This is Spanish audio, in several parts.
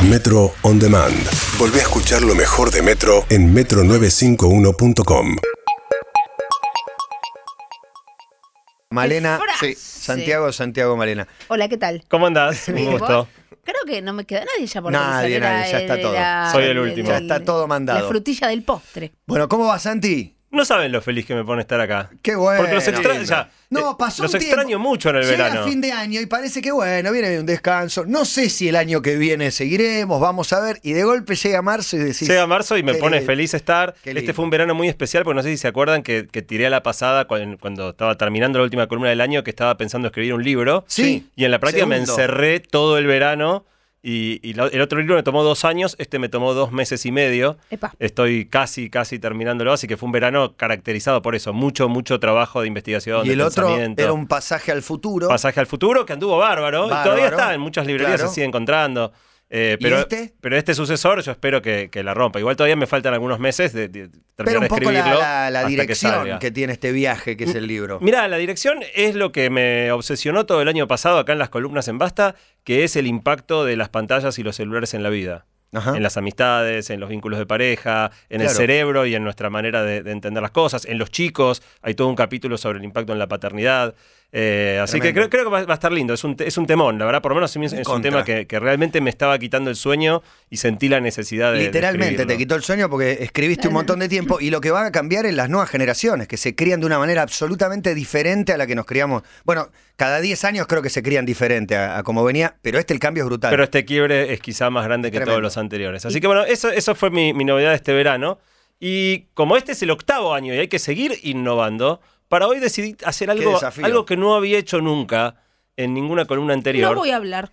Metro On Demand. Volvé a escuchar lo mejor de Metro en metro951.com. Malena, Sí. Santiago, Malena. Hola, ¿qué tal? ¿Cómo andás? Un Bien, gusto. Creo que no me queda nadie ya por Nadie, revisar. ya está todo. Soy el último. Ya está todo mandado. La frutilla del postre. Bueno, ¿cómo va, Santi? No saben lo feliz que me pone estar acá. Qué bueno. Porque los extraño, No, pasó los un tiempo. extraño mucho en el Llega verano. fin de año y parece que bueno, viene un descanso. No sé si el año que viene seguiremos, vamos a ver. Y de golpe llega marzo y decís... Llega marzo y me qué pone lindo. feliz estar. Qué Este lindo. fue un verano muy especial, porque no sé si se acuerdan que tiré a la pasada cuando estaba terminando la última columna del año, que estaba pensando escribir un libro. Sí. Y en la práctica me Segundo. encerré todo el verano. El otro libro me tomó 2 años, este me tomó 2 meses y medio. Epa. Estoy casi terminándolo, así que fue un verano caracterizado por eso. Mucho trabajo de investigación, Y de el otro pensamiento. era un pasaje al futuro. Pasaje al futuro, que anduvo bárbaro. Y todavía está, en muchas librerías claro. se sigue encontrando. Pero este sucesor yo espero que la rompa. Igual todavía me faltan algunos meses de Pero terminar un de poco escribirlo la hasta que dirección salga. que tiene este viaje, que es el libro. Mirá, la dirección es lo que me obsesionó todo el año pasado acá en las columnas en Basta, que es el impacto de las pantallas y los celulares en la vida. Ajá. En las amistades, en los vínculos de pareja, en el Claro. cerebro y en nuestra manera de entender las cosas. En los chicos, hay todo un capítulo sobre el impacto en la paternidad. Así que Tremendo. creo que va a estar lindo. Es un temón, la verdad. Por lo menos a mí es un Contra. tema que realmente me estaba quitando el sueño y sentí la necesidad de Literalmente te escribirlo. quitó el sueño porque escribiste un montón de tiempo y lo que va a cambiar es las nuevas generaciones, que se crían de una manera absolutamente diferente a la que nos criamos. Bueno, cada 10 años creo que se crían diferente a como venía, pero el cambio es brutal. Pero este quiebre es quizá más grande que Tremendo. todos los anteriores. Así que bueno, eso fue mi novedad de este verano. Y como este es el 8º año y hay que seguir innovando, para hoy decidí hacer desafío. algo que no había hecho nunca en ninguna columna anterior. No voy a hablar.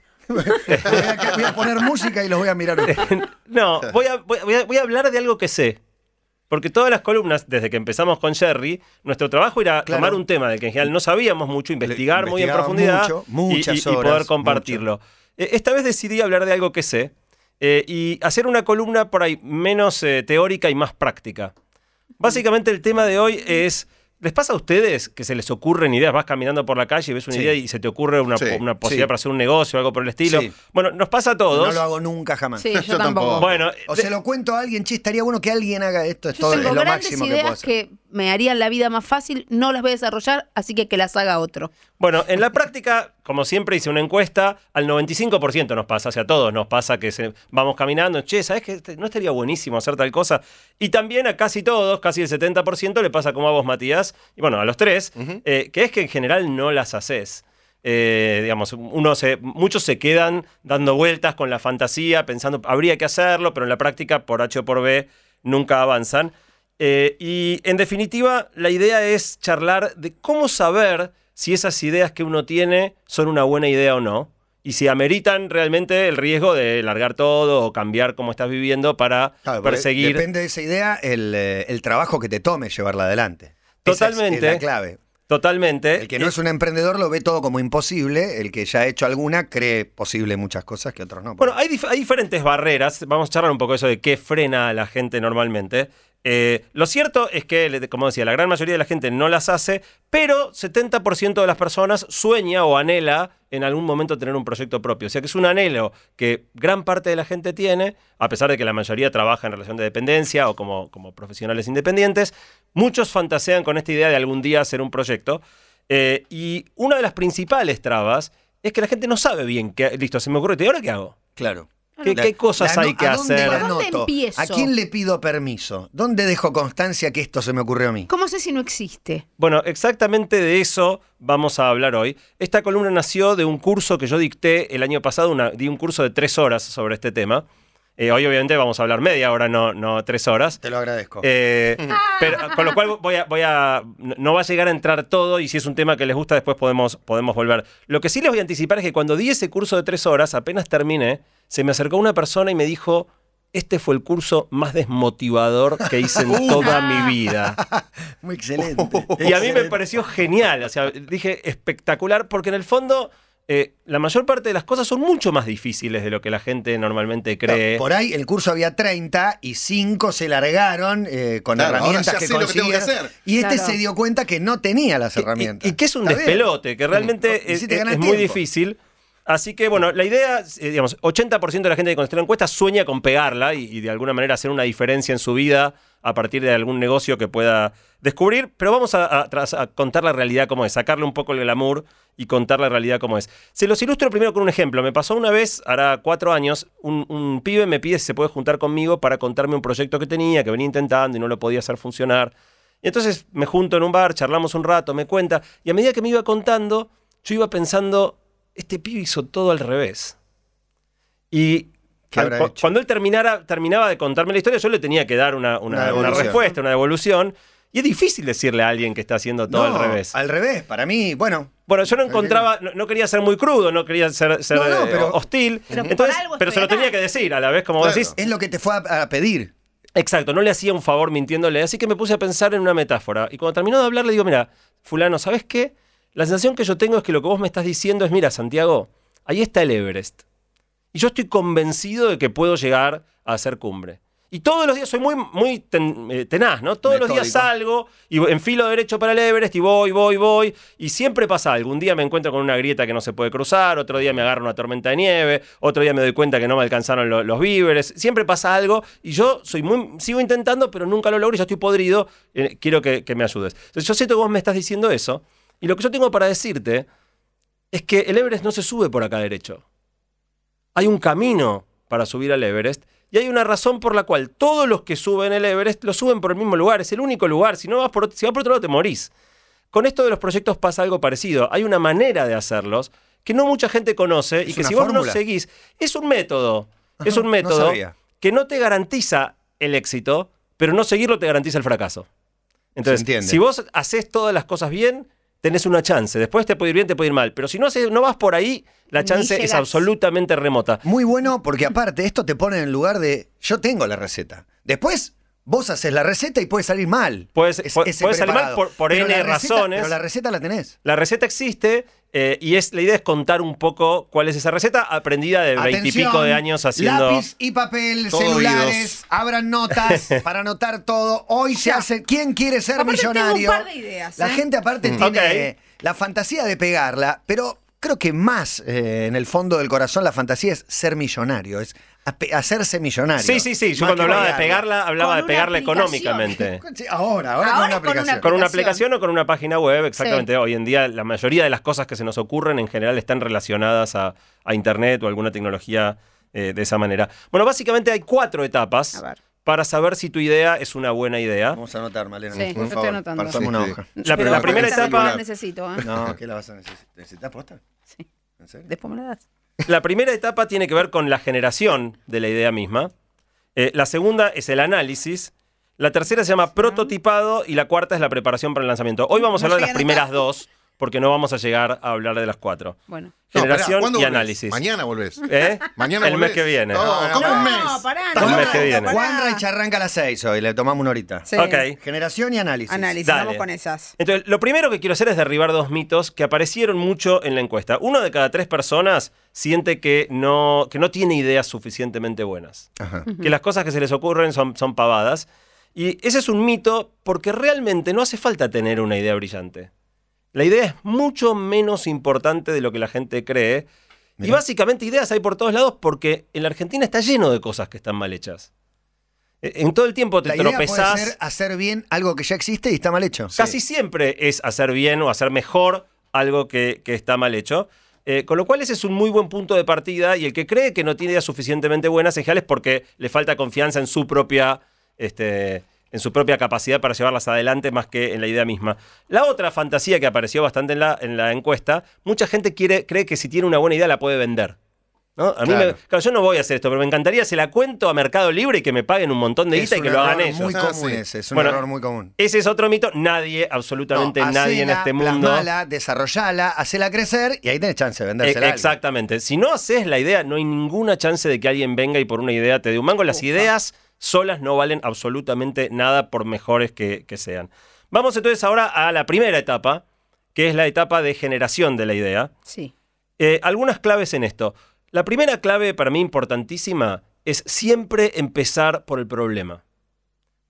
voy a poner música y los voy a mirar. No, voy a hablar de algo que sé. Porque todas las columnas, desde que empezamos con Jerry, nuestro trabajo era Claro. tomar un tema del que en general no sabíamos mucho, investigar muy en Investigábamos profundidad mucho, muchas y horas, poder compartirlo. Esta vez decidí hablar de algo que sé y hacer una columna por ahí menos teórica y más práctica. Básicamente el tema de hoy es... ¿Les pasa a ustedes que se les ocurren ideas? Vas caminando por la calle y ves una Sí. idea y se te ocurre una Sí. posibilidad para hacer un negocio o algo por el estilo? Sí. Bueno, nos pasa a todos. No lo hago nunca jamás. Sí, yo Yo tampoco. tampoco. Bueno, O se lo cuento a alguien, che, estaría bueno que alguien haga esto, es Yo todo, es tengo lo grandes máximo que puedo ideas hacer. que me harían la vida más fácil, no las voy a desarrollar, así que las haga otro. Bueno, en la práctica, como siempre hice una encuesta, al 95% nos pasa, o sea, a todos nos pasa que vamos caminando, che, ¿sabes qué? ¿No estaría buenísimo hacer tal cosa? Y también a casi todos, casi el 70%, le pasa como a vos, Matías, y bueno, a los tres, que es que en general no las haces. Digamos, muchos se quedan dando vueltas con la fantasía, pensando, habría que hacerlo, pero en la práctica, por H o por B, nunca avanzan. Y en definitiva, la idea es charlar de cómo saber si esas ideas que uno tiene son una buena idea o no, y si ameritan realmente el riesgo de largar todo o cambiar cómo estás viviendo para Claro, porque perseguir. Depende de esa idea el trabajo que te tome llevarla adelante. Totalmente. Esa es la clave. Totalmente. El que no es un emprendedor lo ve todo como imposible, el que ya ha hecho alguna cree posible muchas cosas que otros no. Bueno, hay diferentes barreras. Vamos a charlar un poco de eso de qué frena a la gente normalmente. Lo cierto es que, como decía, la gran mayoría de la gente no las hace, pero 70% de las personas sueña o anhela en algún momento tener un proyecto propio. O sea que es un anhelo que gran parte de la gente tiene, a pesar de que la mayoría trabaja en relación de dependencia o como profesionales independientes. Muchos fantasean con esta idea de algún día hacer un proyecto. Y una de las principales trabas es que la gente no sabe bien listo, se me ocurre, ¿y ahora qué hago? Claro. ¿Qué cosas hay que ¿A dónde hacer? la ¿A dónde anoto? empiezo? ¿A quién le pido permiso? ¿Dónde dejo constancia que esto se me ocurrió a mí? ¿Cómo sé si no existe? Bueno, exactamente de eso vamos a hablar hoy. Esta columna nació de un curso que yo dicté el año pasado, di un curso de 3 horas sobre este tema. Hoy obviamente vamos a hablar media hora, no 3 horas. Te lo agradezco. Pero, con lo cual no va a llegar a entrar todo y si es un tema que les gusta después podemos volver. Lo que sí les voy a anticipar es que cuando di ese curso de 3 horas, apenas terminé, se me acercó una persona y me dijo, este fue el curso más desmotivador que hice en toda mi vida. Muy excelente. Y a mí me pareció genial, o sea, dije espectacular, porque en el fondo la mayor parte de las cosas son mucho más difíciles de lo que la gente normalmente cree. Por ahí el curso había 30 y 5 se largaron con Claro, herramientas ahora ya que sé lo que tengo que consiguieron. hacer. Y este Claro. se dio cuenta que no tenía las herramientas. Y que es un Está bien. despelote, que realmente Y es si te ganas muy tiempo. difícil. Así que, bueno, la idea, digamos, 80% de la gente que contestó la encuesta sueña con pegarla y de alguna manera hacer una diferencia en su vida a partir de algún negocio que pueda descubrir, pero vamos a contar la realidad como es, sacarle un poco el glamour y contar la realidad como es. Se los ilustro primero con un ejemplo. Me pasó una vez, hará 4 años, un pibe me pide si se puede juntar conmigo para contarme un proyecto que tenía, que venía intentando y no lo podía hacer funcionar. Y entonces me junto en un bar, charlamos un rato, me cuenta, y a medida que me iba contando, yo iba pensando, este pibe hizo todo al revés. Y cuando él terminaba de contarme la historia, yo le tenía que dar una respuesta, una devolución. Y es difícil decirle a alguien que está haciendo todo al revés. Al revés, para mí, bueno, yo no encontraba, no quería ser muy crudo, no quería ser hostil. Pero se lo tenía que decir a la vez, como vos decís. Es lo que te fue a pedir. Exacto, no le hacía un favor mintiéndole, así que me puse a pensar en una metáfora. Y cuando terminó de hablar, le digo, mira, fulano, ¿sabes qué? La sensación que yo tengo es que lo que vos me estás diciendo es, mira, Santiago, ahí está el Everest. Y yo estoy convencido de que puedo llegar a hacer cumbre. Y todos los días soy muy tenaz, ¿no? Todos los días salgo y enfilo derecho para el Everest y voy. Y siempre pasa algo. Un día me encuentro con una grieta que no se puede cruzar, otro día me agarra una tormenta de nieve, otro día me doy cuenta que no me alcanzaron los víveres. Siempre pasa algo y yo sigo intentando, pero nunca lo logro y ya estoy podrido. Quiero que me ayudes. Entonces yo siento que vos me estás diciendo eso y lo que yo tengo para decirte es que el Everest no se sube por acá derecho. Hay un camino para subir al Everest. Y hay una razón por la cual todos los que suben el Everest lo suben por el mismo lugar. Es el único lugar. Si vas por otro lado te morís. Con esto de los proyectos pasa algo parecido. Hay una manera de hacerlos que no mucha gente conoce y que si vos no seguís, es un método. Es un método que no te garantiza el éxito, pero no seguirlo te garantiza el fracaso. Entonces, si vos haces todas las cosas bien, tenés una chance. Después te puede ir bien, te puede ir mal. Pero si no vas por ahí, la chance es absolutamente remota. Muy bueno, porque aparte esto te pone en el lugar de yo tengo la receta. Después vos haces la receta y puede salir mal. Puede salir mal por N razones. Pero la receta la tenés. La receta existe y la idea es contar un poco cuál es esa receta aprendida de 20 y pico de años haciendo... Lápiz y papel, celulares, abran notas para anotar todo. Hoy se hace... ¿Quién quiere ser millonario? Tengo un par de ideas, La gente aparte tiene la fantasía de pegarla, pero creo que más en el fondo del corazón la fantasía es ser millonario, es hacerse millonario. Sí. Yo cuando hablaba de pegarla, hablaba de pegarla económicamente. Ahora con una aplicación. Con una aplicación o con una página web, exactamente. Sí. Hoy en día la mayoría de las cosas que se nos ocurren en general están relacionadas a Internet o alguna tecnología de esa manera. Bueno, básicamente hay 4 etapas para saber si tu idea es una buena idea. Vamos a anotar, Malena. Sí, yo estoy anotando. Pasame una hoja. La primera etapa... La necesito, No, ¿qué la vas a necesitar? ¿Necesitas posta? Sí. ¿En serio? Después me la das. La primera etapa tiene que ver con la generación de la idea misma. La segunda es el análisis. La tercera se llama prototipado y la cuarta es la preparación para el lanzamiento. Hoy vamos a hablar de las primeras 2 porque no vamos a llegar a hablar de las 4. Bueno. Generación y volvés? análisis. Mañana volvés. Mañana el mes que viene. ¿Cómo un mes? El mes que viene. Juan Reich arranca a las 6 hoy, le tomamos una horita. Sí. Ok. Generación y análisis. Vamos con esas. Entonces, lo primero que quiero hacer es derribar 2 mitos que aparecieron mucho en la encuesta. 1 de cada 3 personas siente que no tiene ideas suficientemente buenas. Ajá. Que las cosas que se les ocurren son pavadas. Y ese es un mito porque realmente no hace falta tener una idea brillante. La idea es mucho menos importante de lo que la gente cree. Mirá. Y básicamente ideas hay por todos lados porque en la Argentina está lleno de cosas que están mal hechas. En todo el tiempo te tropezás. La idea puede ser hacer bien algo que ya existe y está mal hecho. Casi siempre es hacer bien o hacer mejor algo que está mal hecho. Con lo cual ese es un muy buen punto de partida y el que cree que no tiene ideas suficientemente buenas en general es porque le falta confianza en su propia capacidad para llevarlas adelante más que en la idea misma. La otra fantasía que apareció bastante en la encuesta, mucha gente cree que si tiene una buena idea la puede vender. ¿No? A mí yo no voy a hacer esto, pero me encantaría, se la cuento a Mercado Libre y que me paguen un montón de guita y que lo hagan ellos. Muy común ese, es un error muy común. Ese es otro mito. Absolutamente nadie en este mundo. Plasmala, desarrollala, hacela crecer y ahí tenés chance de vendérsela. Exactamente. Si no haces la idea, no hay ninguna chance de que alguien venga y por una idea te dé un mango. Las ideas solas no valen absolutamente nada por mejores que sean. Vamos entonces ahora a la primera etapa, que es la etapa de generación de la idea. Sí. Algunas claves en esto. La primera clave para mí importantísima es siempre empezar por el problema.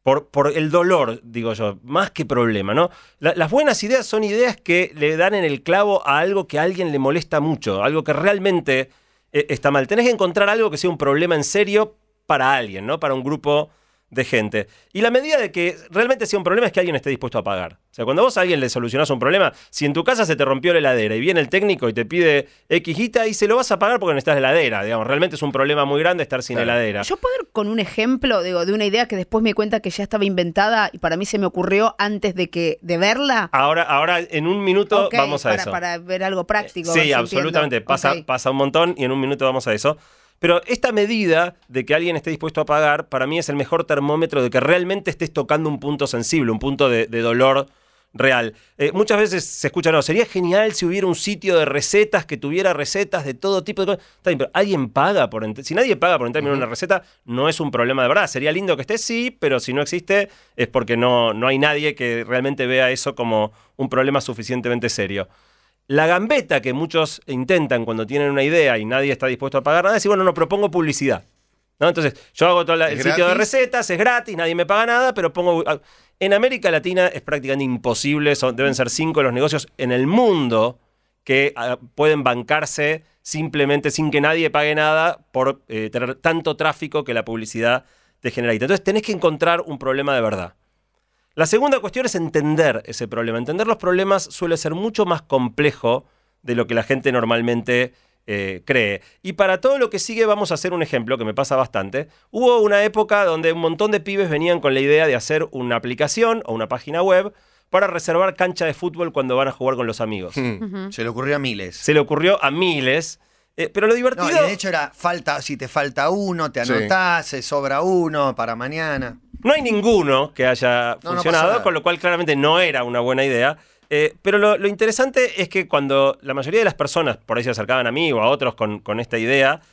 por el dolor, digo yo, más que problema, ¿no? Las buenas ideas son ideas que le dan en el clavo a algo que a alguien le molesta mucho, algo que realmente está mal. Tenés que encontrar algo que sea un problema en serio para alguien, ¿no? Para un grupo de gente. Y la medida de que realmente sea un problema es que alguien esté dispuesto a pagar. O sea, cuando vos a alguien le solucionás un problema, si en tu casa se te rompió la heladera y viene el técnico y te pide X guita y se lo vas a pagar porque necesitas la heladera, digamos, realmente es un problema muy grande estar sin heladera. Yo puedo ir con un ejemplo, digo, de una idea que después me di cuenta que ya estaba inventada y para mí se me ocurrió antes de verla. Ahora en un minuto Ok, vamos a eso. Para ver algo práctico. a Sí, ver si absolutamente. entiendo. Pasa un montón y en un minuto vamos a eso. Pero esta medida de que alguien esté dispuesto a pagar, para mí es el mejor termómetro de que realmente estés tocando un punto sensible, un punto de dolor real. Muchas veces se escucha, no, sería genial si hubiera un sitio de recetas que tuviera recetas de todo tipo de cosas. Está bien, pero ¿alguien paga por entrar? Si nadie paga por entrar en una receta, no es un problema de verdad. Sería lindo que esté, sí, pero si no existe es porque no hay nadie que realmente vea eso como un problema suficientemente serio. La gambeta que muchos intentan cuando tienen una idea y nadie está dispuesto a pagar nada es decir, bueno, no propongo publicidad, ¿no? Entonces, yo hago todo el sitio de recetas, es gratis, nadie me paga nada, pero pongo... En América Latina es prácticamente imposible, deben ser 5 los negocios en el mundo que pueden bancarse simplemente sin que nadie pague nada por tener tanto tráfico que la publicidad te genera. Entonces, tenés que encontrar un problema de verdad. La segunda cuestión es entender ese problema. Entender los problemas suele ser mucho más complejo de lo que la gente normalmente cree. Y para todo lo que sigue vamos a hacer un ejemplo que me pasa bastante. Hubo una época donde un montón de pibes venían con la idea de hacer una aplicación o una página web para reservar cancha de fútbol cuando van a jugar con los amigos. Se le ocurrió a miles. Se le ocurrió a miles. Pero lo divertido... No, y de hecho era, si te falta uno, te anotás, se sobra uno para mañana. No hay ninguno que haya funcionado, con lo cual claramente no era una buena idea. Pero lo interesante es que cuando la mayoría de las personas por ahí se acercaban a mí o a otros con esta idea,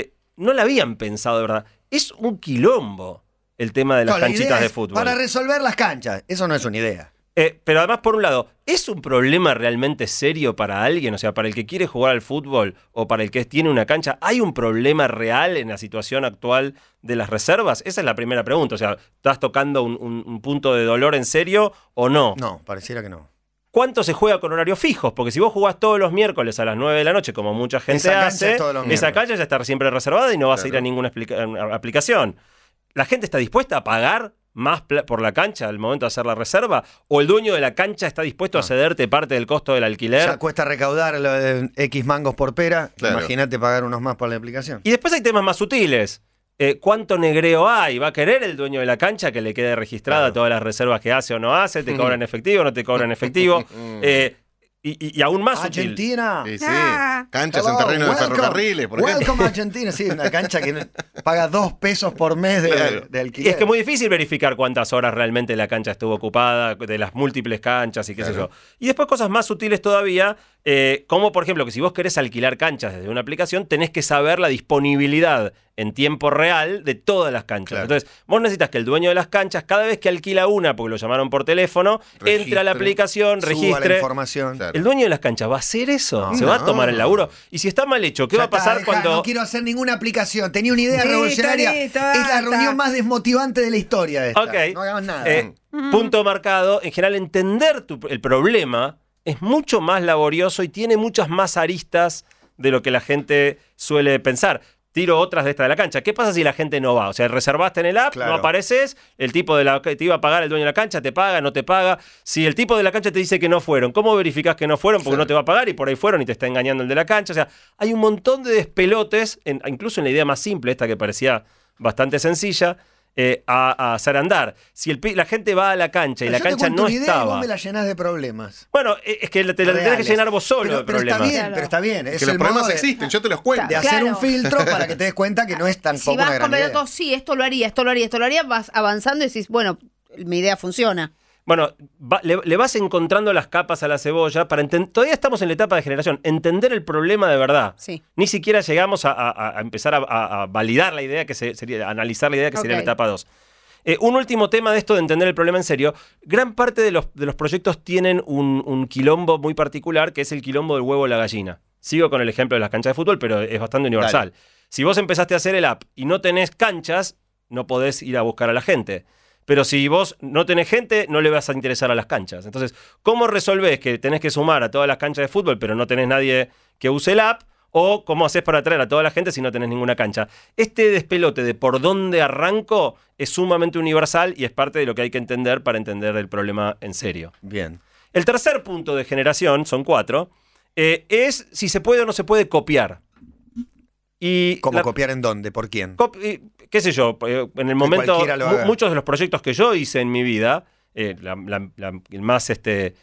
no la habían pensado de verdad. Es un quilombo el tema de las canchitas de fútbol. Para resolver las canchas, eso no es una idea. Pero además, por un lado, ¿es un problema realmente serio para alguien? O sea, para el que quiere jugar al fútbol o para el que tiene una cancha, ¿hay un problema real en la situación actual de las reservas? Esa es la primera pregunta. O sea, ¿estás tocando un punto de dolor en serio o no? No, pareciera que no. ¿Cuánto se juega con horarios fijos? Porque si vos jugás todos los miércoles a las 9 de la noche, como mucha gente hace, esa cancha ya está siempre reservada y no vas a ir a ninguna aplicación. ¿La gente está dispuesta a pagar más por la cancha al momento de hacer la reserva? ¿O el dueño de la cancha está dispuesto a cederte parte del costo del alquiler? Ya cuesta recaudar lo de X mangos por pera. Claro. Imagínate pagar unos más por la aplicación. Y después hay temas más sutiles. ¿Cuánto negreo hay? ¿Va a querer el dueño de la cancha que le quede registrada todas las reservas que hace o no hace? ¿Te cobran efectivo o no te cobran efectivo? Y aún más Argentina. Sí, sí. Canchas en terreno de ferrocarriles, por ejemplo. Welcome Argentina, sí, una cancha que paga 2 pesos por mes de alquiler. Y es que es muy difícil verificar cuántas horas realmente la cancha estuvo ocupada, de las múltiples canchas y qué sé yo. Y después cosas más sutiles todavía, como por ejemplo que si vos querés alquilar canchas desde una aplicación, tenés que saber la disponibilidad en tiempo real de todas las canchas. Claro. Entonces, vos necesitas que el dueño de las canchas, cada vez que alquila una, porque lo llamaron por teléfono, entre a la aplicación, registre la información. Claro. ¿El dueño de las canchas va a hacer eso? No, ¿Se va a tomar el laburo? Y si está mal hecho, ¿qué va a pasar cuando...? No quiero hacer ninguna aplicación. Tenía una idea revolucionaria. Es la reunión más desmotivante de la historia esta. Okay. No hagamos nada. Punto marcado. En general, entender el problema es mucho más laborioso y tiene muchas más aristas de lo que la gente suele pensar. Tiro otras de esta de la cancha. ¿Qué pasa si la gente no va? O sea, reservaste en el app, no apareces, el tipo que te iba a pagar, el dueño de la cancha, te paga, no te paga. Si el tipo de la cancha te dice que no fueron, ¿cómo verificás que no fueron? Porque no te va a pagar y por ahí fueron y te está engañando el de la cancha. O sea, hay un montón de despelotes, incluso en la idea más simple, esta que parecía bastante sencilla, a hacer andar. Si la gente va a la cancha y la cancha no estaba... Vos me la llenás de problemas. Bueno, es que te la tenés que llenar vos solo de problemas. Pero está bien. Es que los problemas existen, yo te los cuento. De hacer un filtro para que te des cuenta que no es tampoco una gran idea. Si vas sí, esto lo haría, vas avanzando y decís, bueno, mi idea funciona. Bueno, le vas encontrando las capas a la cebolla para todavía estamos en la etapa de generación, entender el problema de verdad. Sí. Ni siquiera llegamos a empezar a validar la idea que sería, a analizar la idea que sería la etapa 2. Un último tema de esto de entender el problema en serio. Gran parte de los proyectos tienen un quilombo muy particular, que es el quilombo del huevo o la gallina. Sigo con el ejemplo de las canchas de fútbol, pero es bastante universal. Dale. Si vos empezaste a hacer el app y no tenés canchas, no podés ir a buscar a la gente. Pero si vos no tenés gente, no le vas a interesar a las canchas. Entonces, ¿cómo resolvés que tenés que sumar a todas las canchas de fútbol, pero no tenés nadie que use el app? ¿O cómo haces para atraer a toda la gente si no tenés ninguna cancha? Este despelote de por dónde arranco es sumamente universal y es parte de lo que hay que entender para entender el problema en serio. Bien. El tercer punto de generación, son 4, es si se puede o no se puede copiar. ¿Cómo copiar en dónde? ¿Por quién? Qué sé yo, en el momento, muchos de los proyectos que yo hice en mi vida, el más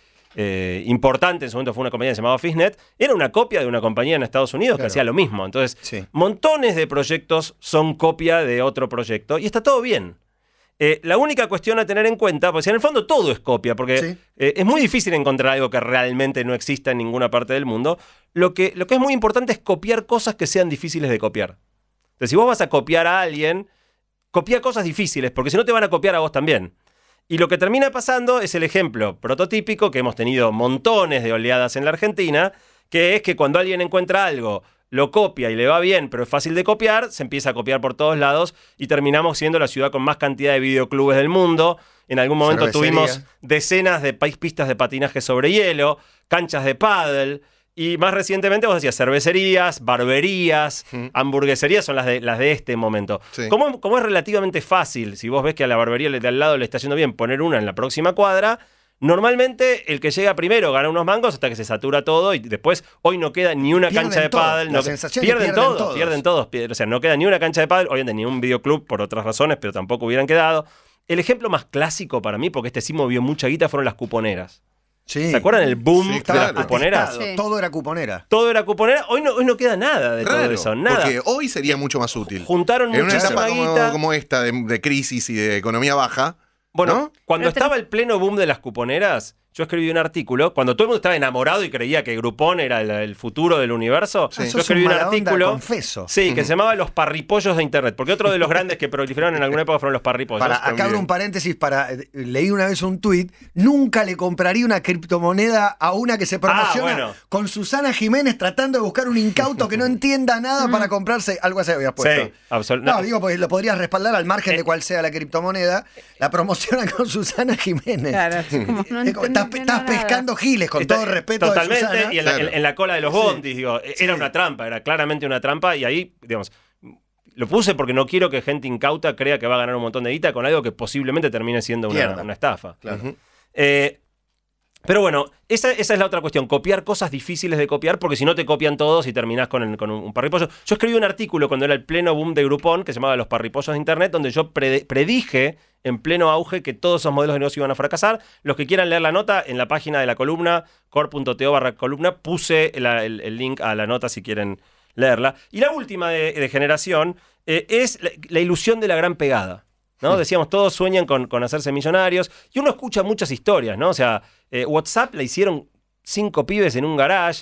importante en su momento fue una compañía llamada Fishnet, era una copia de una compañía en Estados Unidos que hacía lo mismo. Entonces, montones de proyectos son copia de otro proyecto y está todo bien. La única cuestión a tener en cuenta, pues en el fondo todo es copia, porque es muy difícil encontrar algo que realmente no exista en ninguna parte del mundo. Lo que es muy importante es copiar cosas que sean difíciles de copiar. Entonces, si vos vas a copiar a alguien, copia cosas difíciles, porque si no te van a copiar a vos también. Y lo que termina pasando es el ejemplo prototípico que hemos tenido montones de oleadas en la Argentina, que es que cuando alguien encuentra algo, lo copia y le va bien, pero es fácil de copiar, se empieza a copiar por todos lados y terminamos siendo la ciudad con más cantidad de videoclubes del mundo. En algún momento tuvimos decenas de pistas de patinaje sobre hielo, canchas de pádel y más recientemente vos decías cervecerías, barberías, hamburgueserías son las de este momento. Sí. Como es relativamente fácil, si vos ves que a la barbería de al lado le está yendo bien poner una en la próxima cuadra, normalmente el que llega primero gana unos mangos hasta que se satura todo y después hoy no queda ni una cancha de pádel. Pierden todos. O sea, no queda ni una cancha de pádel, obviamente ni un videoclub por otras razones, pero tampoco hubieran quedado. El ejemplo más clásico para mí, porque este sí movió mucha guita, fueron las cuponeras. Sí. ¿Se acuerdan el boom de las cuponeras? Sí. Todo era cuponera. Todo era cuponera. Hoy no queda nada de todo eso. Nada. Porque hoy sería mucho más útil. Juntaron muchísima guita. En una etapa como esta de crisis y de economía baja. Bueno, ¿no? Cuando estaba el pleno boom de las cuponeras, yo escribí un artículo, cuando todo el mundo estaba enamorado y creía que Groupon era el futuro del universo, yo escribí un artículo confeso. Sí, que se llamaba Los parripollos de Internet, porque otro de los grandes que proliferaron en alguna época fueron los parripollos. Acá abro un paréntesis leí una vez un tuit, nunca le compraría una criptomoneda a una que se promociona con Susana Jiménez tratando de buscar un incauto que no entienda nada para comprarse, algo así habías puesto. Sí, absolutamente. No, digo, porque lo podrías respaldar al margen de cuál sea la criptomoneda, la promociona con Susana Jiménez. Claro, estás pescando giles, con todo el respeto totalmente, de Susana. Y en la cola de los bondis, digo, era una trampa, era claramente una trampa, y ahí, digamos, lo puse porque no quiero que gente incauta crea que va a ganar un montón de guita con algo que posiblemente termine siendo una estafa. Claro. Pero bueno, esa es la otra cuestión, copiar cosas difíciles de copiar, porque si no te copian todos y terminás con un parripollo. Yo escribí un artículo cuando era el pleno boom de Groupon, que se llamaba Los parripollos de Internet, donde yo predije en pleno auge que todos esos modelos de negocio iban a fracasar. Los que quieran leer la nota, en la página de la columna, core.to/columna, puse el link a la nota si quieren leerla. Y la última de generación es la ilusión de la gran pegada, ¿no? Decíamos, todos sueñan con hacerse millonarios y uno escucha muchas historias, ¿no? O sea, WhatsApp la hicieron 5 pibes en un garage.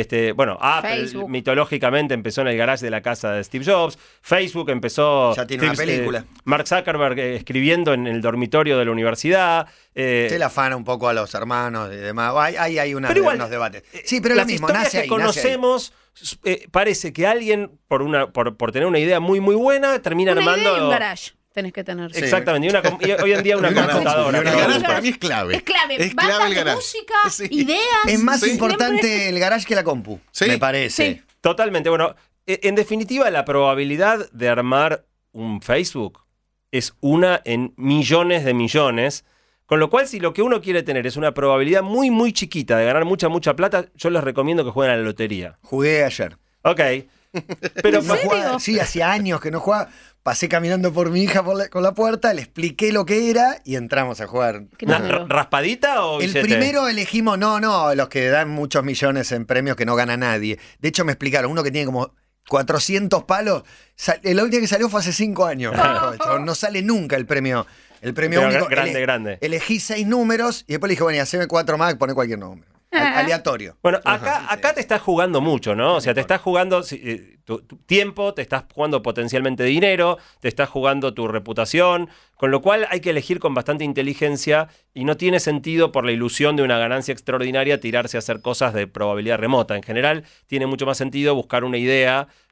Apple Facebook mitológicamente empezó en el garage de la casa de Steve Jobs. Facebook empezó... Ya tiene una película. Mark Zuckerberg escribiendo en el dormitorio de la universidad. Se la afana un poco a los hermanos y demás. Hay unos debates. Sí, pero las lo mismo, historias nace que ahí, conocemos... parece que alguien, por tener una idea muy, muy buena, termina armando... Idea y un garage. Tenés que tener. Exactamente, y hoy en día una computadora. El garage para mí es clave. Es clave. Es clave el garage. Música, ideas. Es más importante el garage que la compu, me parece. Sí. Totalmente. Bueno, en definitiva, la probabilidad de armar un Facebook es una en millones de millones. Con lo cual, si lo que uno quiere tener es una probabilidad muy, muy chiquita de ganar mucha, mucha plata, yo les recomiendo que jueguen a la lotería. Jugué ayer. Ok. Pero no jugaba, sí, hacía años que no jugaba. Pasé caminando por mi hija con la puerta, le expliqué lo que era y entramos a jugar. ¿Raspadita o billete? El primero elegimos, no, los que dan muchos millones en premios que no gana nadie. De hecho, me explicaron, uno que tiene como 400 palos, la última que salió fue hace 5 años. No sale nunca el premio único. Grande. Elegí 6 números y después le dije, bueno, y haceme 4 más, poné cualquier número. Aleatorio. Bueno, acá te estás jugando mucho, ¿no? O sea, te estás jugando tu tiempo, te estás jugando potencialmente dinero, te estás jugando tu reputación, con lo cual hay que elegir con bastante inteligencia y no tiene sentido por la ilusión de una ganancia extraordinaria tirarse a hacer cosas de probabilidad remota. En general, tiene mucho más sentido buscar una idea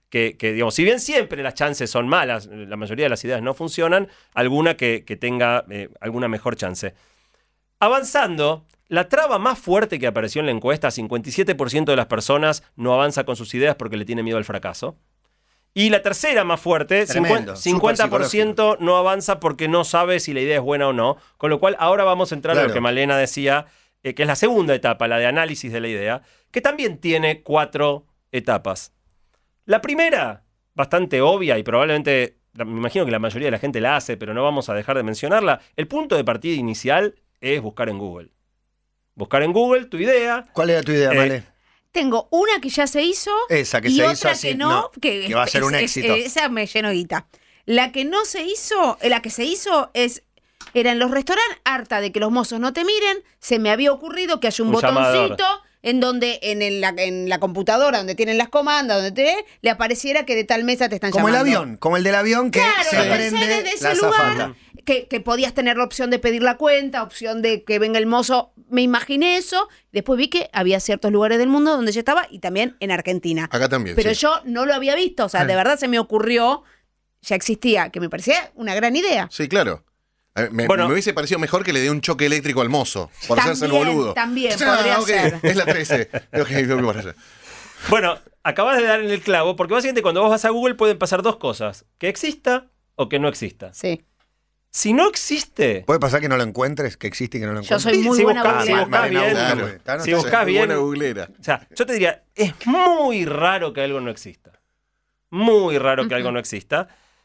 digamos, si bien siempre las chances son malas, la mayoría de las ideas no funcionan, alguna que tenga alguna mejor chance. Avanzando, la traba más fuerte que apareció en la encuesta, 57% de las personas no avanza con sus ideas porque le tiene miedo al fracaso. Y la tercera más fuerte, Tremendo, 50% no avanza porque no sabe si la idea es buena o no. Con lo cual, ahora vamos a entrar a lo que Malena decía, que es la segunda etapa, la de análisis de la idea, que también tiene 4 etapas. La primera, bastante obvia y probablemente, me imagino que la mayoría de la gente la hace, pero no vamos a dejar de mencionarla. El punto de partida inicial es buscar en Google. Buscar en Google tu idea. ¿Cuál era tu idea, Male? Tengo una que ya se hizo. Esa que y se otra hizo así, que no, que va a ser un éxito. Esa me llenó guita. La que no se hizo, la que se hizo era en los restaurantes, harta de que los mozos no te miren, se me había ocurrido que haya un botoncito llamador. en donde en la computadora donde tienen las comandas, le apareciera que de tal mesa te están Como llamando. el avión, como el del avión que Claro, se lo pensé prende desde ese la lugar, azafata. que podías tener la opción de pedir la cuenta, opción de que venga el mozo. Me imaginé eso. Después vi que había ciertos lugares del mundo donde yo estaba y también en Argentina. Acá también, Pero sí. yo no lo había visto. O sea, de verdad se me ocurrió, ya existía, que me parecía una gran idea. Sí, claro. Me hubiese parecido mejor que le dé un choque eléctrico al mozo, por hacerse el boludo. También, podría ok, ser. Es la 13. Ok, por allá. Bueno, acabas de dar en el clavo, porque básicamente cuando vos vas a Google pueden pasar 2 cosas. Que exista o que no exista. Sí. Si no existe... ¿Puede pasar que no lo encuentres? Que existe y que no lo Yo encuentres. soy muy Si buena buscás- si googleando. buscás bien, Claro. si buscás bien... Buena googlera. O sea, yo te diría, es muy raro que algo no exista. Muy raro que algo no exista.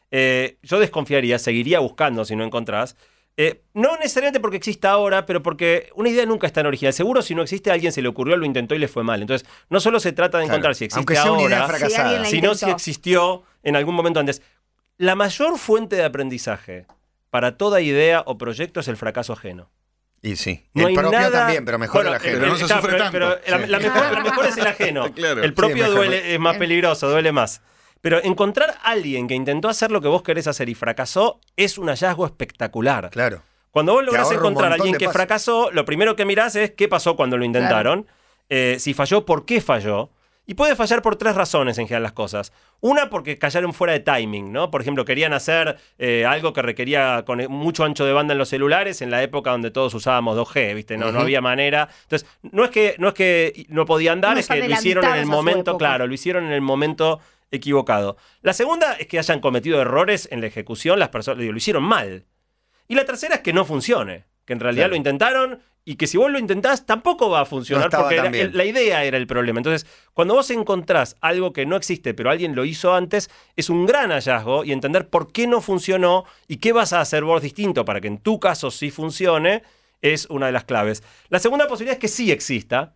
Yo desconfiaría, seguiría buscando si no encontrás. No necesariamente porque exista ahora, pero porque una idea nunca es tan original. Seguro si no existe, a alguien se le ocurrió, lo intentó y le fue mal. Entonces, no solo se trata de encontrar si existe Aunque sea una idea ahora, fracasada. Si alguien la sino intentó. si existió en algún momento antes. La mayor fuente de aprendizaje para toda idea o proyecto es el fracaso ajeno. Y sí. No el hay propio nada- también, pero mejor Bueno, el ajeno. Pero no se claro, sufre tanto. pero la mejor es el ajeno. Claro. El propio Sí, mejor. duele, es más peligroso, duele más. Pero encontrar a alguien que intentó hacer lo que vos querés hacer y fracasó es un hallazgo espectacular. Claro. Cuando vos Te lográs ahorra un encontrar a montón alguien de que pasos. fracasó, lo primero que mirás es qué pasó cuando lo intentaron. Si falló, ¿por qué falló? Y puede fallar por 3 razones en general las cosas. Una, porque cayeron fuera de timing, ¿no? Por ejemplo, querían hacer algo que requería con mucho ancho de banda en los celulares en la época donde todos usábamos 2G, ¿viste? No había manera. Entonces, no es que no podían dar, Unos es que lo hicieron en el adelantados a su momento, época. claro, lo hicieron en el momento equivocado. La segunda es que hayan cometido errores en la ejecución, las personas lo hicieron mal. Y la tercera es que no funcione, que en realidad Claro. lo intentaron y que si vos lo intentás tampoco va a funcionar No estaba porque tan bien. la idea era el problema. Entonces, cuando vos encontrás algo que no existe pero alguien lo hizo antes, es un gran hallazgo y entender por qué no funcionó y qué vas a hacer vos distinto para que en tu caso sí funcione es una de las claves. La segunda posibilidad es que sí exista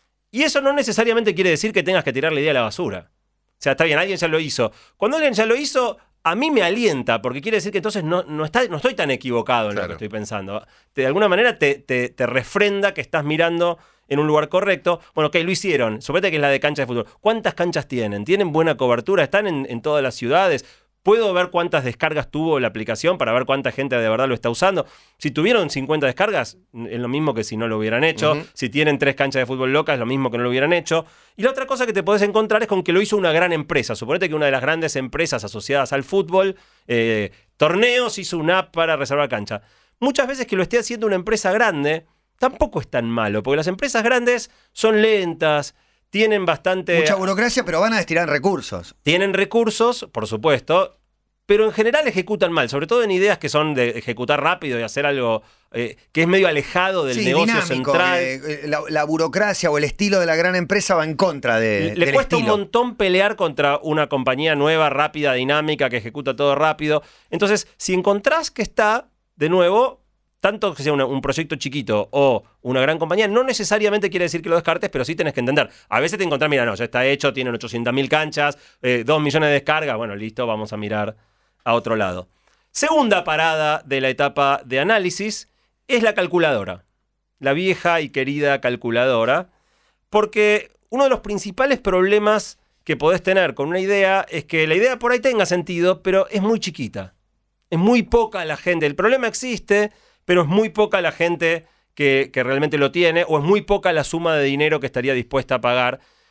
y eso no necesariamente quiere decir que tengas que tirar la idea a la basura. O sea, está bien, alguien ya lo hizo. Cuando alguien ya lo hizo, a mí me alienta, porque quiere decir que entonces no estoy tan equivocado en lo Claro. que estoy pensando. De alguna manera te refrenda que estás mirando en un lugar correcto. Bueno, ok, lo hicieron. Suponete que es la de cancha de fútbol. ¿Cuántas canchas tienen? ¿Tienen buena cobertura? ¿Están en todas las ciudades? ¿Puedo ver cuántas descargas tuvo la aplicación para ver cuánta gente de verdad lo está usando? Si tuvieron 50 descargas, es lo mismo que si no lo hubieran hecho. Si tienen 3 canchas de fútbol locas, es lo mismo que no lo hubieran hecho. Y la otra cosa que te podés encontrar es con que lo hizo una gran empresa. Suponete que una de las grandes empresas asociadas al fútbol, Torneos, hizo una app para reservar cancha. Muchas veces que lo esté haciendo una empresa grande, tampoco es tan malo, porque las empresas grandes son lentas, tienen bastante... Mucha burocracia, pero van a destinar recursos. Tienen recursos, por supuesto, pero en general ejecutan mal, sobre todo en ideas que son de ejecutar rápido y hacer algo que es medio alejado del negocio dinámico, central. La burocracia o el estilo de la gran empresa va en contra Le del cuesta estilo. un montón pelear contra una compañía nueva, rápida, dinámica, que ejecuta todo rápido. Entonces, si encontrás que está, de nuevo, tanto que sea un proyecto chiquito o una gran compañía, no necesariamente quiere decir que lo descartes, pero sí tenés que entender. A veces te encontrás, mira, no, ya está hecho, tienen 800.000 canchas, 2 millones de descargas, bueno, listo, vamos a mirar a otro lado. Segunda parada de la etapa de análisis es la calculadora. La vieja y querida calculadora, porque uno de los principales problemas que podés tener con una idea es que la idea por ahí tenga sentido, pero es muy chiquita. Es muy poca la gente. El problema existe, pero es muy poca la gente que realmente lo tiene, o es muy poca la suma de dinero que estaría dispuesta a pagar.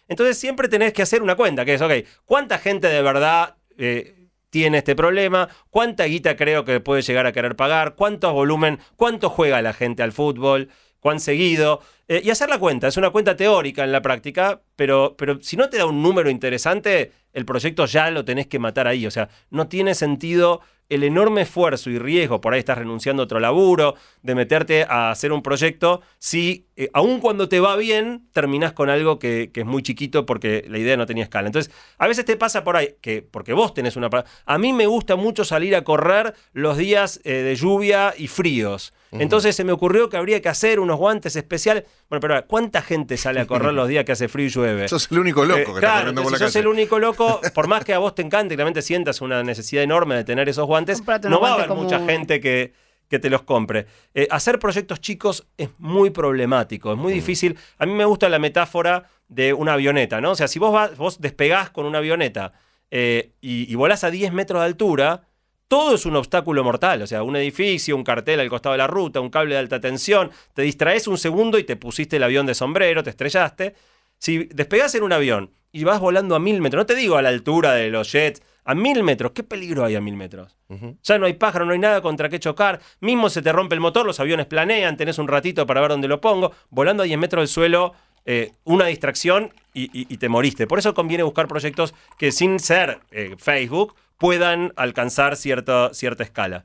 Entonces siempre tenés que hacer una cuenta, que es, ok, ¿cuánta gente de verdad tiene este problema? ¿Cuánta guita creo que puede llegar a querer pagar? ¿Cuánto volumen? ¿Cuánto juega la gente al fútbol? ¿Cuán seguido? Y hacer la cuenta. Es una cuenta teórica en la práctica, pero si no te da un número interesante, el proyecto ya lo tenés que matar ahí. O sea, no tiene sentido el enorme esfuerzo y riesgo, por ahí estás renunciando a otro laburo, de meterte a hacer un proyecto, si aun cuando te va bien, terminás con algo que es muy chiquito porque la idea no tenía escala. Entonces, a veces te pasa por ahí, porque vos tenés una... A mí me gusta mucho salir a correr los días de lluvia y fríos. Entonces se me ocurrió que habría que hacer unos guantes especiales. Bueno, pero ¿cuánta gente sale a correr los días que hace frío y llueve? Sos el único loco que está corriendo por la calle. Sos el único loco, por más que a vos te encante y realmente sientas una necesidad enorme de tener esos guantes, no va a haber mucha gente que te los compre. Hacer proyectos chicos es muy problemático, es muy difícil. A mí me gusta la metáfora de una avioneta, ¿no? O sea, si vos despegás con una avioneta y volás a 10 metros de altura, todo es un obstáculo mortal. O sea, un edificio, un cartel al costado de la ruta, un cable de alta tensión, te distraes un segundo y te pusiste el avión de sombrero, te estrellaste. Si despegás en un avión y vas volando a 1000 metros, no te digo a la altura de los jets, a 1000 metros, ¿qué peligro hay a 1000 metros? Ya no hay pájaro, no hay nada contra qué chocar, mismo se te rompe el motor, los aviones planean, tenés un ratito para ver dónde lo pongo, volando a 10 metros del suelo, una distracción y te moriste. Por eso conviene buscar proyectos que sin ser Facebook puedan alcanzar cierta escala.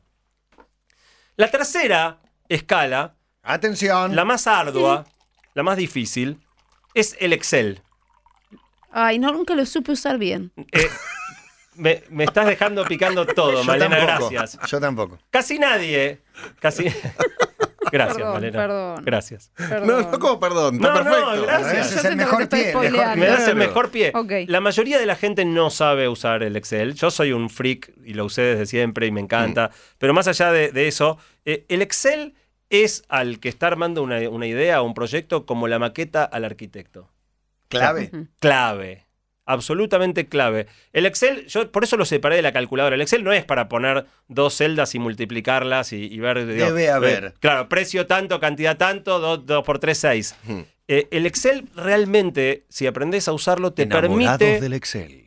La tercera escala, atención, la más ardua, la más difícil, es el Excel. Ay, no, nunca lo supe usar bien. Me estás dejando picando todo, Malena, gracias. Yo tampoco. Casi nadie. Gracias, Perdón, Malena. Perdón. Gracias. No, ¿cómo perdón? Está perfecto. No, gracias. Ese es el mejor pie. Me das el mejor pie. Okay. La mayoría de la gente no sabe usar el Excel. Yo soy un freak y lo usé desde siempre y me encanta. Pero más allá de eso, el Excel es al que está armando una idea o un proyecto como la maqueta al arquitecto. Clave. Clave. Absolutamente clave. El Excel, yo por eso lo separé de la calculadora. El Excel no es para poner dos celdas y multiplicarlas y ver... Debe haber. Claro, precio tanto, cantidad tanto, 2 por 3, 6. El Excel realmente, si aprendés a usarlo, te permite... del Excel.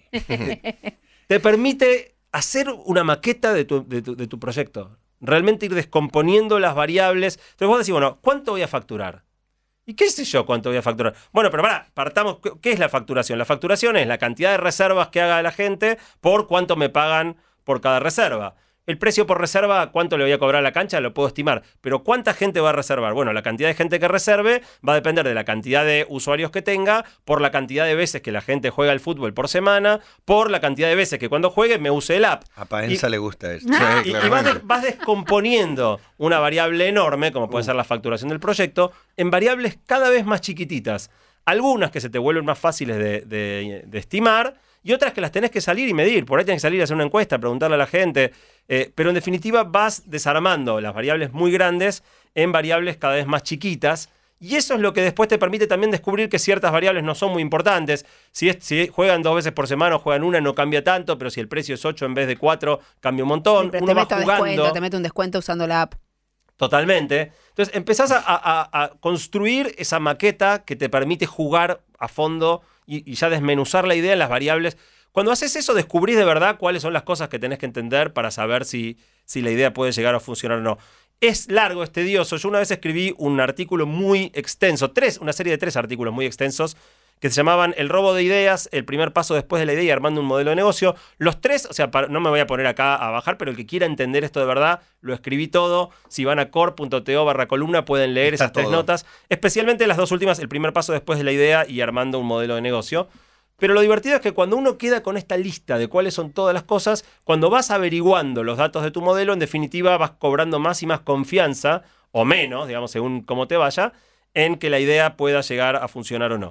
Te permite hacer una maqueta de tu proyecto. Realmente ir descomponiendo las variables. Entonces vos decís, bueno, ¿cuánto voy a facturar? ¿Y qué sé yo cuánto voy a facturar? Bueno, pero partamos. ¿Qué es la facturación? La facturación es la cantidad de reservas que haga la gente por cuánto me pagan por cada reserva. El precio por reserva, cuánto le voy a cobrar a la cancha, lo puedo estimar. Pero ¿cuánta gente va a reservar? Bueno, la cantidad de gente que reserve va a depender de la cantidad de usuarios que tenga, por la cantidad de veces que la gente juega al fútbol por semana, por la cantidad de veces que cuando juegue me use el app. A Paenza le gusta esto. Y vas descomponiendo una variable enorme, como puede ser la facturación del proyecto, en variables cada vez más chiquititas. Algunas que se te vuelven más fáciles de estimar y otras que las tenés que salir y medir. Por ahí tenés que salir a hacer una encuesta, preguntarle a la gente. Pero en definitiva vas desarmando las variables muy grandes en variables cada vez más chiquitas. Y eso es lo que después te permite también descubrir que ciertas variables no son muy importantes. Si juegan 2 veces por semana o juegan una, no cambia tanto, pero si el precio es 8 en vez de 4, cambia un montón. Pero Uno va jugando. te mete un descuento usando la app. Totalmente. Entonces empezás a construir esa maqueta que te permite jugar a fondo y ya desmenuzar la idea en las variables. Cuando haces eso, descubrís de verdad cuáles son las cosas que tenés que entender para saber si la idea puede llegar a funcionar o no. Es largo, es tedioso. Yo una vez escribí un artículo muy extenso, una serie de 3 artículos muy extensos, que se llamaban El robo de ideas, el primer paso después de la idea y armando un modelo de negocio. Los 3, o sea, no me voy a poner acá a bajar, pero el que quiera entender esto de verdad, lo escribí todo. Si van a core.to/columna pueden leer esas 3 notas, especialmente las 2 últimas, el primer paso después de la idea y armando un modelo de negocio. Pero lo divertido es que cuando uno queda con esta lista de cuáles son todas las cosas, cuando vas averiguando los datos de tu modelo, en definitiva vas cobrando más y más confianza, o menos, digamos, según cómo te vaya, en que la idea pueda llegar a funcionar o no.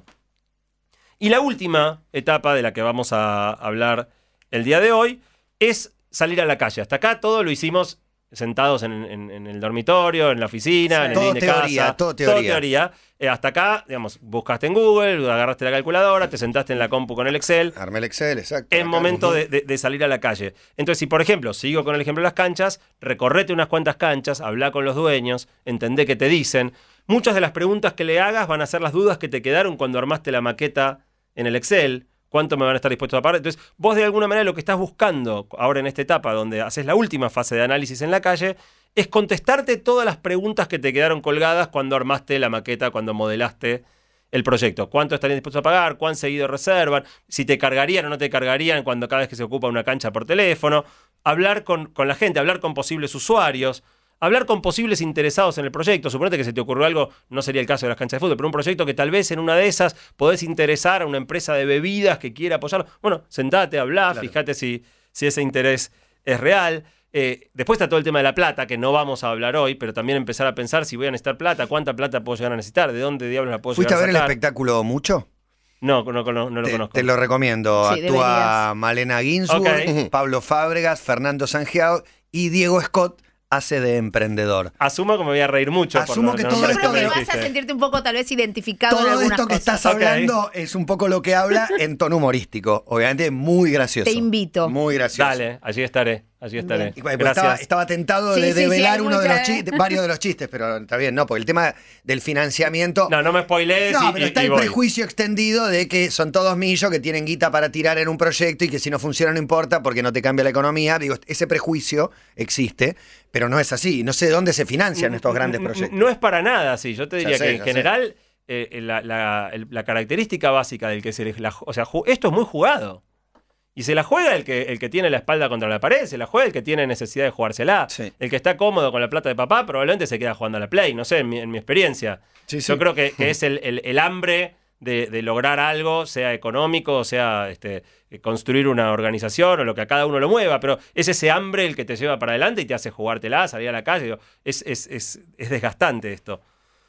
Y la última etapa de la que vamos a hablar el día de hoy es salir a la calle. Hasta acá todo lo hicimos sentados en el dormitorio, en la oficina, en el living de casa. Todo teoría. Hasta acá, digamos, buscaste en Google, agarraste la calculadora, te sentaste en la compu con el Excel. Armé el Excel, exacto. Es momento de salir a la calle. Entonces, si por ejemplo, sigo con el ejemplo de las canchas, recorrete unas cuantas canchas, habla con los dueños, entendé qué te dicen. Muchas de las preguntas que le hagas van a ser las dudas que te quedaron cuando armaste la maqueta en el Excel, cuánto me van a estar dispuestos a pagar. Entonces, vos de alguna manera lo que estás buscando ahora en esta etapa, donde haces la última fase de análisis en la calle, es contestarte todas las preguntas que te quedaron colgadas cuando armaste la maqueta, cuando modelaste el proyecto. ¿Cuánto estarían dispuestos a pagar? ¿Cuán seguido reservan? Si te cargarían o no te cargarían cuando cada vez que se ocupa una cancha por teléfono. Hablar con la gente, hablar con posibles usuarios, hablar con posibles interesados en el proyecto. Suponete que se te ocurrió algo, no sería el caso de las canchas de fútbol, pero un proyecto que tal vez en una de esas podés interesar a una empresa de bebidas que quiera apoyarlo. Bueno, sentate, hablá, claro. Fíjate si ese interés es real. Después está todo el tema de la plata, que no vamos a hablar hoy, pero también empezar a pensar si voy a necesitar plata, cuánta plata puedo llegar a necesitar, de dónde diablos la puedo llegar a sacar. ¿Fuiste a ver el espectáculo mucho? No lo conozco. Te lo recomiendo. Sí, Actúa deberías. Malena Ginsburg, Pablo Fábregas, Fernando Sangiao y Diego Scott hace de emprendedor. Asumo que me voy a reír mucho. Asumo que todo esto que vas a sentirte un poco tal vez identificado en todo algunas esto que cosas. estás hablando es un poco lo que habla en tono humorístico. Obviamente muy gracioso. Te invito. Muy gracioso. Dale, allí estaré. Y, Gracias. estaba tentado de develar uno de los chistes, varios de los chistes, pero está bien, no, porque el tema del financiamiento. No me spoilees. No, pero está el voy. prejuicio extendido de que son todos millos que tienen guita para tirar en un proyecto y que si no funciona no importa porque no te cambia la economía. Digo, ese prejuicio existe, pero no es así. No sé de dónde se financian estos grandes proyectos. No es para nada así. Yo te diría que en general sé. La característica básica del que o sea, esto es muy jugado. Y se la juega el que tiene la espalda contra la pared, se la juega el que tiene necesidad de jugársela. Sí. El que está cómodo con la plata de papá probablemente se queda jugando a la Play, no sé, en mi experiencia. Sí. Yo creo que es el hambre de lograr algo, sea económico, sea construir una organización o lo que a cada uno lo mueva, pero es ese hambre el que te lleva para adelante y te hace jugártela, salir a la calle. Es desgastante esto.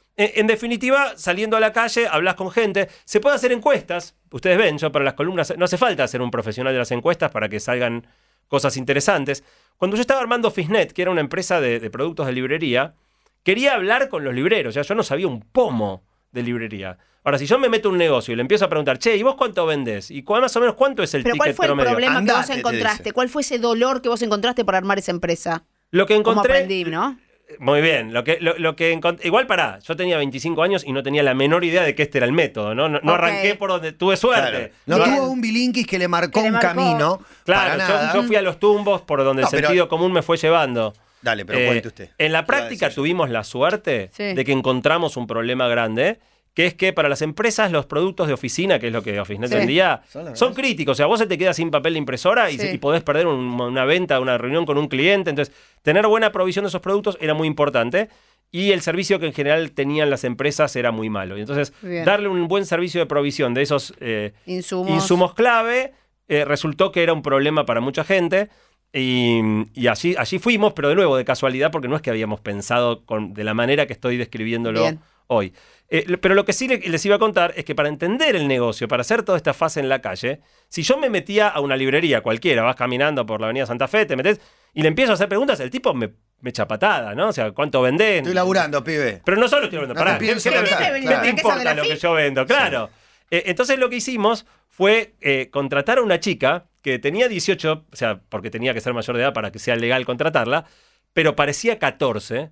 En definitiva, saliendo a la calle, hablas con gente, se puede hacer encuestas. Ustedes ven, yo para las columnas no hace falta ser un profesional de las encuestas para que salgan cosas interesantes. Cuando yo estaba armando Fisnet, que era una empresa de productos de librería, quería hablar con los libreros. O sea, yo no sabía un pomo de librería. Ahora, si yo me meto a un negocio y le empiezo a preguntar, che, ¿y vos cuánto vendés? ¿Y más o menos cuánto es el ticket promedio? ¿Pero cuál fue el problema que vos encontraste? ¿Cuál fue ese dolor que vos encontraste por armar esa empresa? Lo que encontré... Como aprendí, ¿no? Muy bien, lo que encontré. Igual yo tenía 25 años y no tenía la menor idea de que este era el método, ¿no? No arranqué por donde tuve suerte. Claro. No tuvo un bilinkis que le marcó un camino. Claro, yo fui a los tumbos por donde el sentido común me fue llevando. Dale, pero cuente usted. En la práctica tuvimos la suerte de que encontramos un problema grande, que es que para las empresas los productos de oficina, que es lo que Officenet vendía, son críticos. O sea, vos se te queda sin papel de impresora y podés perder una venta, una reunión con un cliente. Entonces, tener buena provisión de esos productos era muy importante. Y el servicio que en general tenían las empresas era muy malo. Y entonces, darle un buen servicio de provisión de esos insumos clave resultó que era un problema para mucha gente. Y allí fuimos, pero de nuevo, de casualidad, porque no es que habíamos pensado de la manera que estoy describiéndolo hoy. Pero lo que sí les iba a contar es que para entender el negocio, para hacer toda esta fase en la calle, si yo me metía a una librería cualquiera, vas caminando por la avenida Santa Fe, te metés y le empiezo a hacer preguntas, el tipo me echa patada, ¿no? O sea, ¿cuánto vendés? Estoy laburando, pibe. Pero no solo estoy laburando, pará, ¿qué te importa lo que yo vendo? Claro. Entonces lo que hicimos fue contratar a una chica que tenía 18, o sea, porque tenía que ser mayor de edad para que sea legal contratarla, pero parecía 14.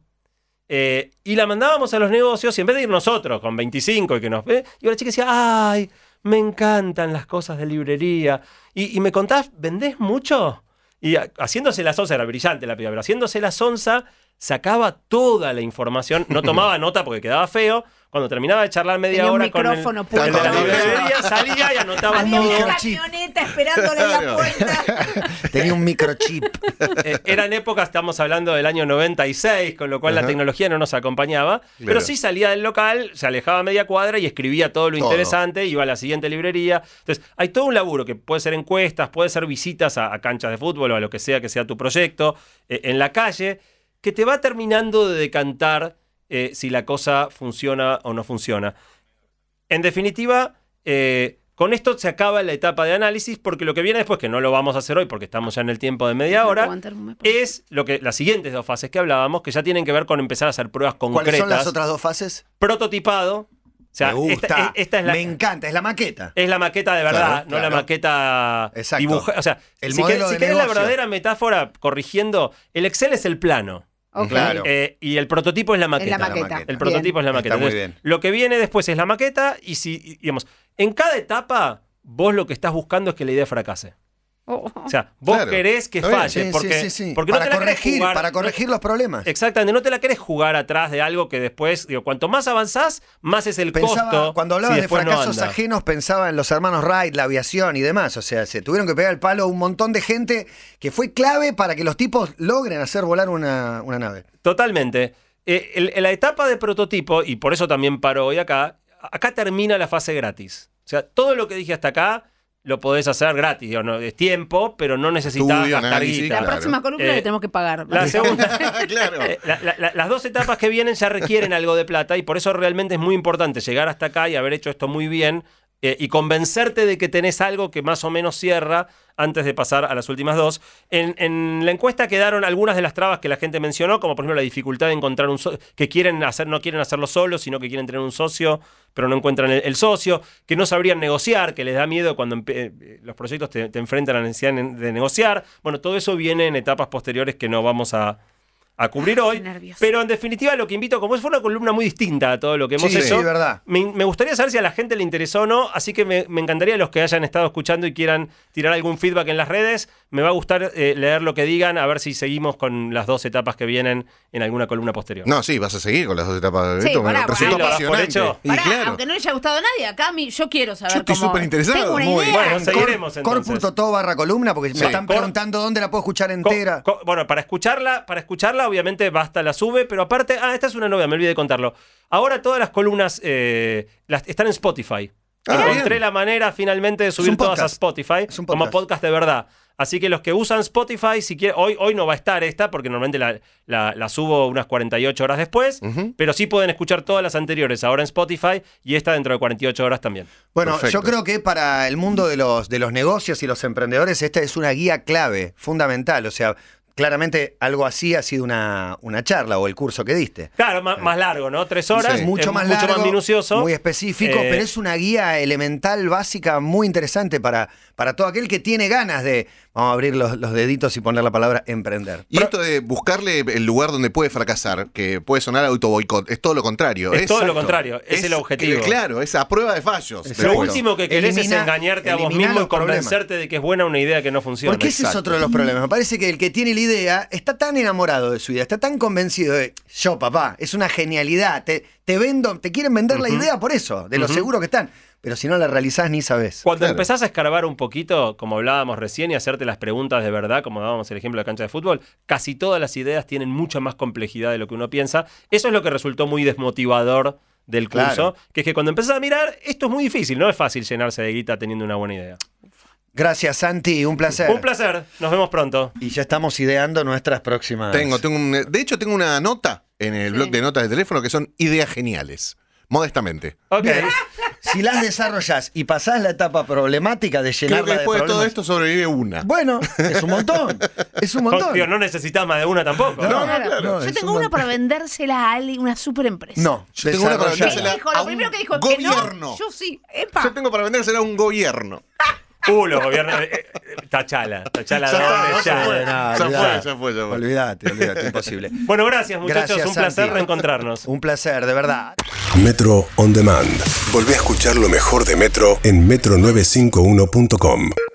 Y la mandábamos a los negocios y en vez de ir nosotros con 25 y que nos ve, y la chica decía, ay, me encantan las cosas de librería. Y me contás, ¿vendés mucho? Y haciéndose la sonza, era brillante la piba, pero haciéndose la sonza, sacaba toda la información, no tomaba nota porque quedaba feo. Cuando terminaba de charlar media hora con el de la librería, salía y anotaba Había todo. Había una camioneta esperándole en la puerta. Tenía un microchip. Eran épocas, estamos hablando del año 96, con lo cual la tecnología no nos acompañaba. Claro. Pero sí salía del local, se alejaba media cuadra y escribía todo lo interesante, iba a la siguiente librería. Entonces, hay todo un laburo que puede ser encuestas, puede ser visitas a canchas de fútbol o a lo que sea tu proyecto, en la calle, que te va terminando de decantar si la cosa funciona o no funciona. En definitiva, con esto se acaba la etapa de análisis, porque lo que viene después, que no lo vamos a hacer hoy porque estamos ya en el tiempo de media hora, es las siguientes dos fases que hablábamos, que ya tienen que ver con empezar a hacer pruebas concretas. ¿Cuáles son las otras dos fases? Prototipado. O sea, me gusta, esta es me encanta, es la maqueta. Es la maqueta de verdad, no la maqueta dibujada. O sea, si querés la verdadera metáfora, corrigiendo, el Excel es el plano. Okay. Claro. Y el prototipo es la maqueta. El prototipo es la maqueta. Está muy Entonces, bien. lo que viene después es la maqueta y digamos, en cada etapa vos lo que estás buscando es que la idea fracase. O sea, vos querés que falle, porque no te la querés jugar, para corregir los problemas. Exactamente, no te la querés jugar atrás de algo que después, cuanto más avanzás, más es el costo. Cuando hablabas de fracasos ajenos, pensaba en los hermanos Wright, la aviación y demás. O sea, se tuvieron que pegar el palo un montón de gente que fue clave para que los tipos logren hacer volar una nave. Totalmente. La etapa de prototipo, y por eso también paro hoy acá termina la fase gratis. O sea, todo lo que dije hasta acá lo podés hacer gratis, es tiempo, pero no necesitas gastar guita. La próxima columna le tenemos que pagar. La segunda, claro. Las 2 etapas que vienen ya requieren algo de plata y por eso realmente es muy importante llegar hasta acá y haber hecho esto muy bien y convencerte de que tenés algo que más o menos cierra antes de pasar a las últimas 2. En la encuesta quedaron algunas de las trabas que la gente mencionó, como por ejemplo la dificultad de encontrar un socio, que no quieren hacerlo solos, sino que quieren tener un socio, pero no encuentran el socio, que no sabrían negociar, que les da miedo cuando los proyectos te enfrentan a la necesidad de negociar. Bueno, todo eso viene en etapas posteriores que no vamos a cubrir hoy, pero en definitiva lo que invito, como fue una columna muy distinta a todo lo que hemos hecho, sí, verdad. Me gustaría saber si a la gente le interesó o no, así que me encantaría los que hayan estado escuchando y quieran tirar algún feedback en las redes, me va a gustar leer lo que digan, a ver si seguimos con las 2 etapas que vienen en alguna columna posterior. No, sí, vas a seguir con las 2 etapas. Sí, resultó apasionante. Aunque no le haya gustado a nadie, acá yo quiero saber. Yo estoy súper interesado. Tengo una idea. Bueno, seguiremos entonces. Cor.to/columna, porque me están preguntando dónde la puedo escuchar entera. Bueno, para escucharla, obviamente basta la sube, pero aparte, esta es una novedad, me olvidé de contarlo. Ahora todas las columnas están en Spotify. Encontré la manera finalmente de subir todas a Spotify como podcast de verdad. Así que los que usan Spotify, si quieren, hoy no va a estar esta, porque normalmente la subo unas 48 horas después, pero sí pueden escuchar todas las anteriores ahora en Spotify y esta dentro de 48 horas también. Bueno, perfecto. Yo creo que para el mundo de los negocios y los emprendedores esta es una guía clave, fundamental. O sea, claramente algo así ha sido una charla o el curso que diste. Claro, más largo, ¿no? 3 horas, sí, mucho más largo, más minucioso. Muy específico, pero es una guía elemental, básica, muy interesante para todo aquel que tiene ganas de, vamos a abrir los deditos y poner la palabra emprender. Y esto de buscarle el lugar donde puede fracasar, que puede sonar autoboicot, es todo lo contrario. Es todo lo contrario, es el objetivo. Claro, es a prueba de fallos. Lo último que querés es engañarte a vos mismo y convencerte de que es buena una idea que no funciona. Porque ese es otro de los problemas. Me parece que el que tiene la idea está tan enamorado de su idea, está tan convencido de, yo papá, es una genialidad, te quieren vender la idea por eso, de lo seguro que están. Pero si no la realizás ni sabés. Cuando empezás a escarbar un poquito, como hablábamos recién, y hacerte las preguntas de verdad, como dábamos el ejemplo de la cancha de fútbol, casi todas las ideas tienen mucha más complejidad de lo que uno piensa. Eso es lo que resultó muy desmotivador del curso, que es que cuando empezás a mirar, esto es muy difícil, no es fácil llenarse de guita teniendo una buena idea. Gracias, Santi, un placer. Un placer, nos vemos pronto. Y ya estamos ideando nuestras próximas... De hecho, tengo una nota en el blog de notas de teléfono que son ideas geniales. Modestamente. Ok. Bien. Si las desarrollás y pasás la etapa problemática de llenarla Creo que después de todo esto sobrevive una. Bueno, es un montón. Es un montón. Tío, no necesitas más de una tampoco. No, yo tengo una para vendérsela a alguien, una super empresa. No, yo tengo una para vendérsela lo primero que dijo es que no. Yo sí. Epa. Yo tengo para vendérsela a un gobierno. Los gobiernos. Tachala, ya fue. Olvídate, imposible. Bueno, gracias, muchachos. Gracias, un placer Santi. reencontrarnos. Un placer, de verdad. Metro On Demand. Volvé a escuchar lo mejor de Metro en metro951.com.